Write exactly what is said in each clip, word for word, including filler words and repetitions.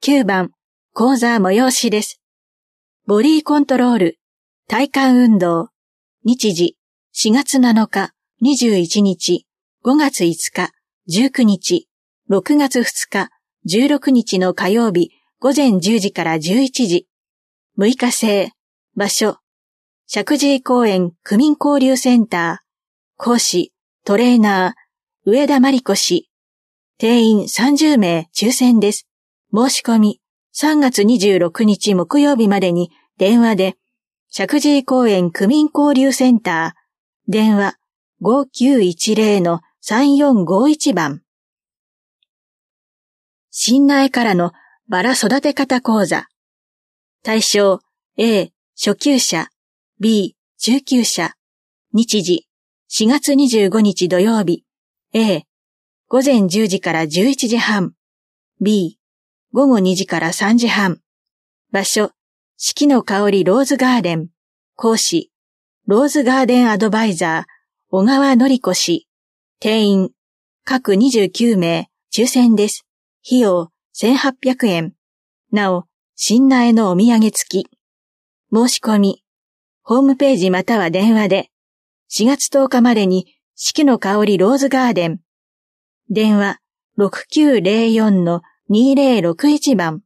きゅうばん、講座催しです。ボディコントロール、体幹運動、日時、しがつなのか、にじゅういちにち、ごがついつか、じゅうくにち、ろくがつふつか、じゅうろくにちの火曜日、午前じゅうじからじゅういちじ、むいか制、場所、石神井公園区民交流センター、講師、トレーナー、上田真理子氏、定員さんじゅうめい抽選です。申し込み、さんがつにじゅうろくにち木曜日までに電話で、石神井公園区民交流センター、電話 ごきゅういちゼロ さんよんごいち 番。新苗からのバラ育て方講座。対象 A、初級者、B、中級者。日時、しがつにじゅうごにち土曜日。A、午前じゅうじからじゅういちじはん。B、午後にじからさんじはん。場所、四季の香りローズガーデン。講師、ローズガーデンアドバイザー、小川典子氏。定員、各にじゅうきゅうめい、抽選です。費用、せんはっぴゃくえん。なお、新苗のお土産付き。申し込み、ホームページまたは電話で、しがつとおかまでに四季の香りローズガーデン。電話 ろくきゅうゼロよん にゼロろくいち 番。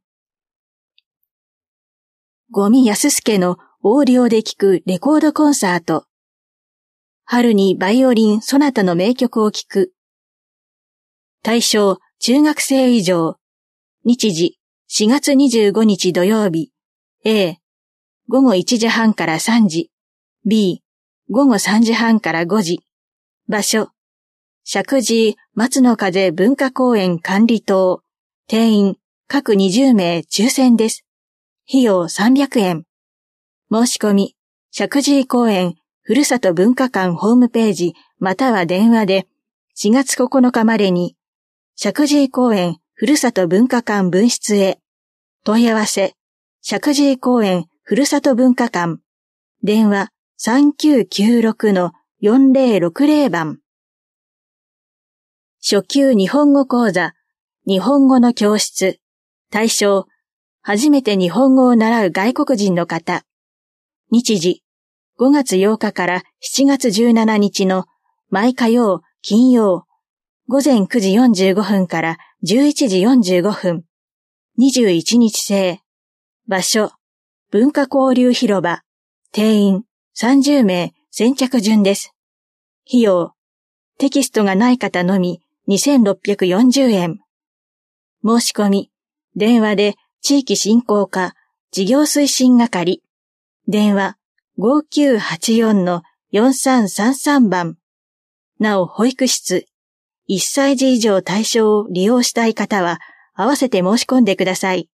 五味康介のオーディオで聴くレコードコンサート。春にバイオリンソナタの名曲を聴く。対象中学生以上。日時しがつにじゅうごにち土曜日。A、午後いちじはんからさんじ。B、午後さんじはんからごじ。場所、石神井松の風文化公園管理棟。定員、各にじゅうめい抽選です。費用さんびゃくえん。申し込み、石神井公園ふるさと文化館ホームページまたは電話でしがつここのかまでに、石神井公園ふるさと文化館分室へ。問い合わせ、石神井公園ふるさと文化館。電話 さんきゅうきゅうろく よんゼロろくゼロ 番。初級日本語講座、日本語の教室。対象、初めて日本語を習う外国人の方。日時、ごがつようかからしちがつじゅうしちにちの毎火曜、金曜、午前くじよんじゅうごふんからじゅういちじよんじゅうごふん。にじゅういちにち制。場所、文化交流広場。定員さんじゅうめい先着順です。費用、テキストがない方のみにせんろっぴゃくよんじゅうえん。申し込み、電話で地域振興課事業推進係。電話 ごきゅうはちよん よんさんさんさん 番。なお、保育室、いっさいじ以上対象を利用したい方は、合わせて申し込んでください。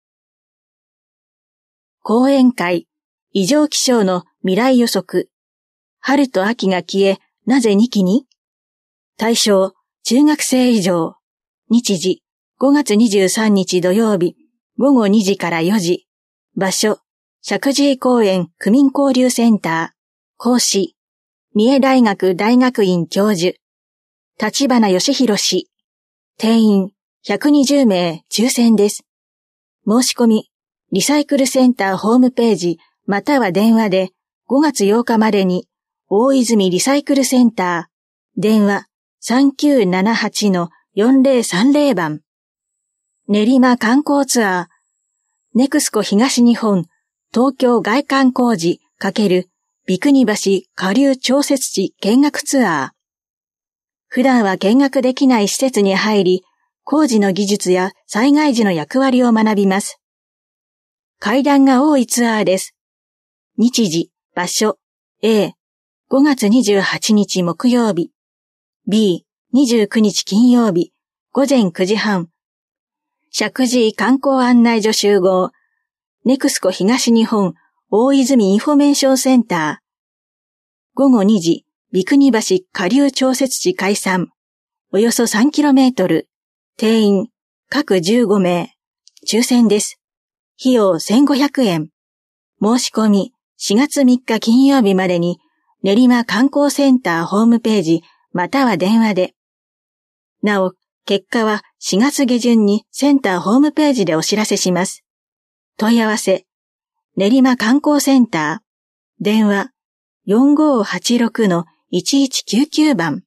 講演会、異常気象の未来予測。春と秋が消え、なぜにきに？対象、中学生以上。日時、ごがつにじゅうさんにち土曜日、午後にじからよじ。場所、石神井公園区民交流センター。講師、三重大学大学院教授。立花義弘氏。定員ひゃくにじゅうめい抽選です。申し込み、リサイクルセンターホームページまたは電話でごがつようかまでに大泉リサイクルセンター。電話 さんきゅうななはち よんゼロさんゼロ 番。練馬観光ツアー。ネクスコ東日本東京外環工事×三国橋下流調節池見学ツアー。普段は見学できない施設に入り、工事の技術や災害時の役割を学びます。階段が多いツアーです。日時、場所、A、ごがつにじゅうはちにち木曜日、B、にじゅうくにち金曜日、午前くじはん。石神井観光案内所集合、ネクスコ東日本大泉インフォメーションセンター。午後にじ、三国橋下流調節池開山。およそ さんキロメートル。定員、各じゅうごめい。抽選です。費用せんごひゃくえん。申し込み、しがつみっか金曜日までに、練馬観光センターホームページ、または電話で。なお、 結果はしがつ下旬にセンターホームページでお知らせします。問い合わせ、練馬観光センター、電話 よんごーはちろくのいちいちきゅうきゅう 番。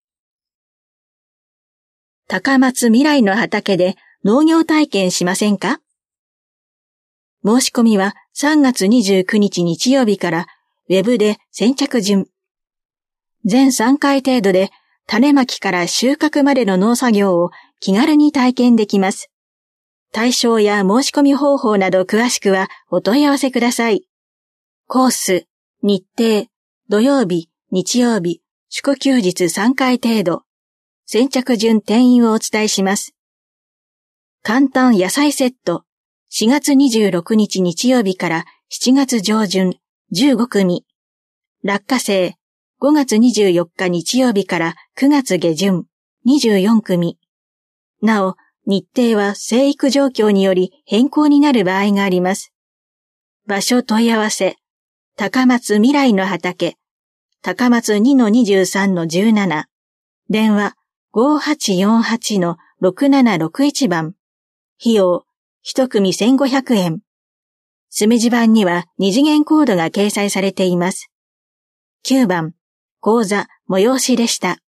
高松未来の畑で農業体験しませんか？申し込みはさんがつにじゅうくにち日曜日からウェブで先着順。全さんかい程度で種まきから収穫までの農作業を気軽に体験できます。対象や申し込み方法など詳しくはお問い合わせください。コース、日程、土曜日、日曜日、祝休日さんかい程度。先着順定員をお伝えします。簡単野菜セット、しがつにじゅうろくにち日曜日からしちがつ上旬じゅうごくみ。落花生、ごがつにじゅうよっか日曜日からくがつ下旬にじゅうよんくみ。なお、日程は生育状況により変更になる場合があります。場所問い合わせ、高松未来の畑、高松 にのにじゅうさんのじゅうなな、電話 ごーはちよんはちのろくななろくいち 番。費用、一組せんごひゃくえん。墨字盤には二次元コードが掲載されています。きゅうばん、講座、催しでした。